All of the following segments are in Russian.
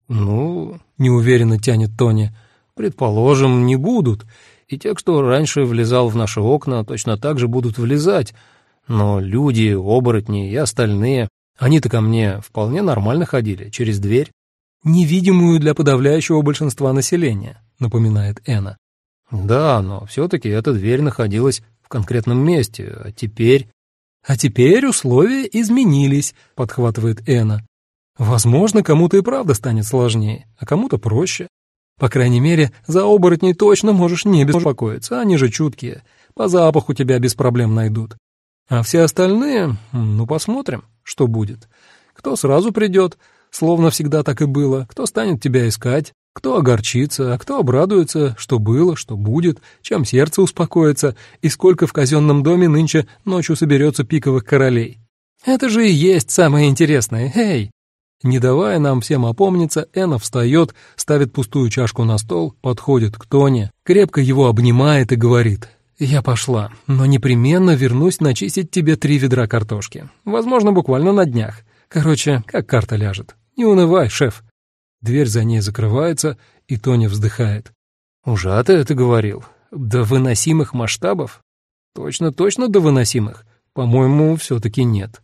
«Ну, — неуверенно тянет Тони, — предположим, не будут, и те, кто раньше влезал в наши окна, точно так же будут влезать, но люди, оборотни и остальные, они-то ко мне вполне нормально ходили, через дверь». «Невидимую для подавляющего большинства населения», — напоминает Энна. «Да, но все-таки эта дверь находилась в конкретном месте, а теперь...» «А теперь условия изменились», — подхватывает Энна. «Возможно, кому-то и правда станет сложнее, а кому-то проще. По крайней мере, за оборотней точно можешь не беспокоиться, они же чуткие, по запаху тебя без проблем найдут. А все остальные, ну, посмотрим, что будет. Кто сразу придет, словно всегда так и было, кто станет тебя искать, кто огорчится, а кто обрадуется, что было, что будет, чем сердце успокоится и сколько в казенном доме нынче ночью соберется пиковых королей. Это же и есть самое интересное, эй!» Не давая нам всем опомниться, Энна встает, ставит пустую чашку на стол, подходит к Тони, крепко его обнимает и говорит: «Я пошла, но непременно вернусь начистить тебе 3 ведра картошки. Возможно, буквально на днях. Короче, как карта ляжет. Не унывай, шеф». Дверь за ней закрывается, и Тони вздыхает. «Ужато это говорил. До выносимых масштабов? Точно до выносимых? По-моему, все-таки нет».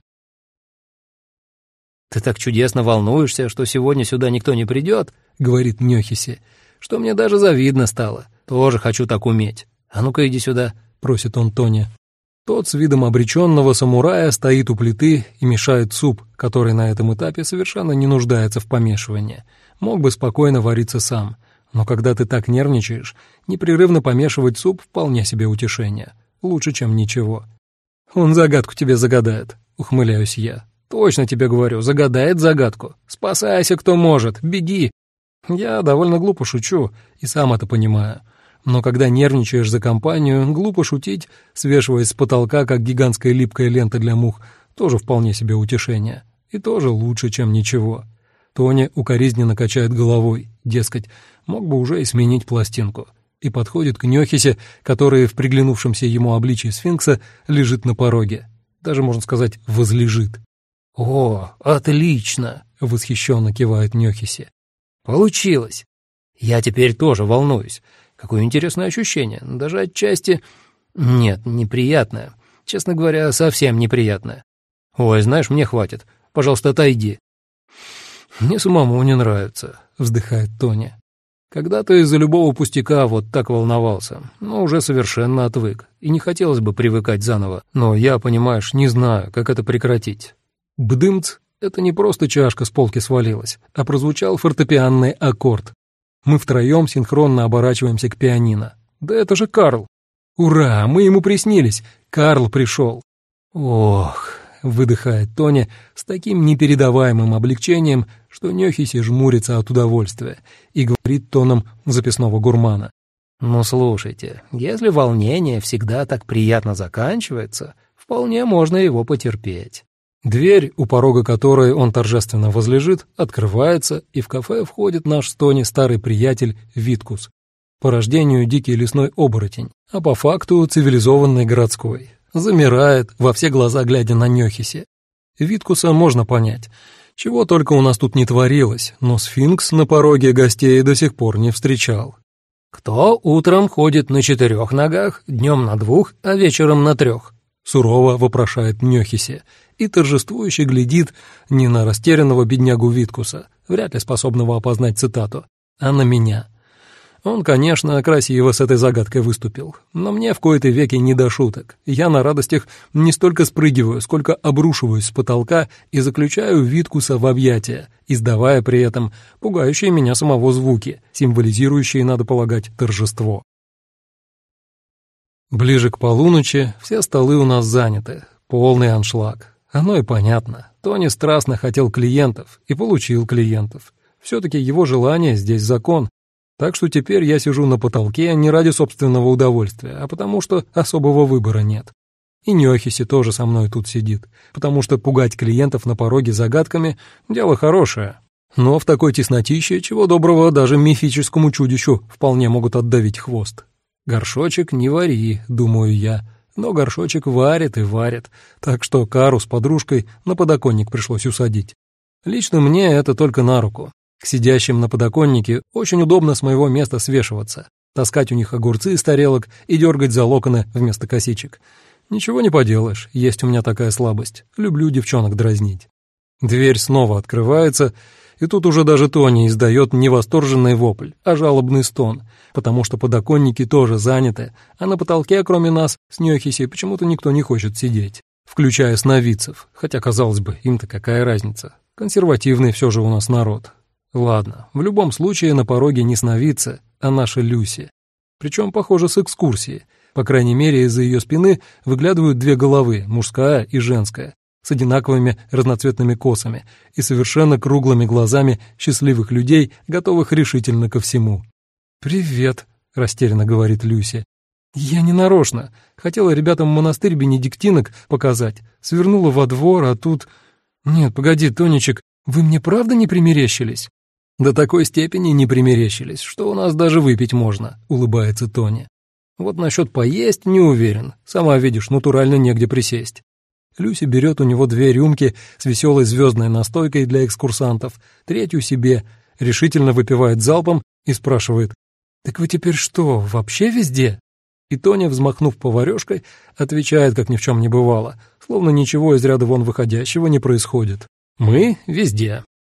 «Ты так чудесно волнуешься, что сегодня сюда никто не придет», — говорит Нёхиси, «что мне даже завидно стало. Тоже хочу так уметь. А ну-ка иди сюда», — просит он Тони. Тот с видом обреченного самурая стоит у плиты и мешает суп, который на этом этапе совершенно не нуждается в помешивании. Мог бы спокойно вариться сам, но когда ты так нервничаешь, непрерывно помешивать суп вполне себе утешение. Лучше, чем ничего. «Он загадку тебе загадает», — ухмыляюсь я. «Точно тебе говорю, загадает загадку. Спасайся, кто может, беги». Я довольно глупо шучу и сам это понимаю. Но когда нервничаешь за компанию, глупо шутить, свешиваясь с потолка, как гигантская липкая лента для мух, тоже вполне себе утешение. И тоже лучше, чем ничего. Тони укоризненно качает головой, дескать, мог бы уже и сменить пластинку. И подходит к Нёхисе, который в приглянувшемся ему обличии сфинкса лежит на пороге. Даже, можно сказать, возлежит. «О, отлично!» — восхищенно кивает Нёхиси. «Получилось! Я теперь тоже волнуюсь. Какое интересное ощущение, даже отчасти... Нет, неприятное. Честно говоря, совсем неприятное. Ой, знаешь, мне хватит. Пожалуйста, отойди». «Мне самому не нравится», — вздыхает Тони. «Когда-то из-за любого пустяка вот так волновался, но уже совершенно отвык, и не хотелось бы привыкать заново. Но я, понимаешь, не знаю, как это прекратить». Бдымц — это не просто чашка с полки свалилась, а прозвучал фортепианный аккорд. Мы втроем синхронно оборачиваемся к пианино. Да это же Карл! Ура, мы ему приснились! Карл пришел! Ох, выдыхает Тони с таким непередаваемым облегчением, что Нёхиси жмурится от удовольствия и говорит тоном записного гурмана. «Ну, слушайте, если волнение всегда так приятно заканчивается, вполне можно его потерпеть». Дверь, у порога которой он торжественно возлежит, открывается, и в кафе входит наш с Тони старый приятель Виткус. По рождению дикий лесной оборотень, а по факту цивилизованный городской. Замирает, во все глаза глядя на Нёхиси. Виткуса можно понять. Чего только у нас тут не творилось, но сфинкс на пороге гостей до сих пор не встречал. «Кто утром ходит на 4 ногах, днем на 2, а вечером на 3?» Сурово вопрошает Нёхиси и торжествующе глядит не на растерянного беднягу Виткуса, вряд ли способного опознать цитату, а на меня. Он, конечно, красиво с этой загадкой выступил, но мне в кои-то веки не до шуток. Я на радостях не столько спрыгиваю, сколько обрушиваюсь с потолка и заключаю Виткуса в объятия, издавая при этом пугающие меня самого звуки, символизирующие, надо полагать, торжество. Ближе к полуночи все столы у нас заняты, полный аншлаг. Оно и понятно. Тони страстно хотел клиентов и получил клиентов. Все-таки его желание здесь закон. Так что теперь я сижу на потолке не ради собственного удовольствия, а потому что особого выбора нет. И Нёхиси тоже со мной тут сидит, потому что пугать клиентов на пороге загадками — дело хорошее. Но в такой теснотище, чего доброго, даже мифическому чудищу вполне могут отдавить хвост. Горшочек не вари, думаю я, но горшочек варит и варит, так что Кару с подружкой на подоконник пришлось усадить. Лично мне это только на руку. К сидящим на подоконнике очень удобно с моего места свешиваться, таскать у них огурцы из тарелок и дергать за локоны вместо косичек. Ничего не поделаешь, есть у меня такая слабость. Люблю девчонок дразнить. Дверь снова открывается, и тут уже даже Тони издает не восторженный вопль, а жалобный стон, потому что подоконники тоже заняты, а на потолке, кроме нас, с Нёхиси, почему-то никто не хочет сидеть, включая сновидцев, хотя, казалось бы, им-то какая разница. Консервативный все же у нас народ. Ладно, в любом случае на пороге не сновидцы, а наша Люси. Причем, похоже, с экскурсии. По крайней мере, из-за ее спины выглядывают две головы, мужская и женская, с одинаковыми разноцветными косами и совершенно круглыми глазами счастливых людей, готовых решительно ко всему. «Привет», — растерянно говорит Люси. «Я не нарочно. Хотела ребятам монастырь бенедиктинок показать. Свернула во двор, а тут...» «Нет, погоди, Тонечек, вы мне правда не примерещились?» «До такой степени не примерещились, что у нас даже выпить можно», — улыбается Тони. «Вот насчет поесть не уверен. Сама видишь, натурально негде присесть». Люси берет у него 2 рюмки с веселой звездной настойкой для экскурсантов, 3 себе, решительно выпивает залпом и спрашивает: «Так вы теперь что, вообще везде?» И Тоня, взмахнув поварёшкой, отвечает, как ни в чем не бывало, словно ничего из ряда вон выходящего не происходит. «Мы везде».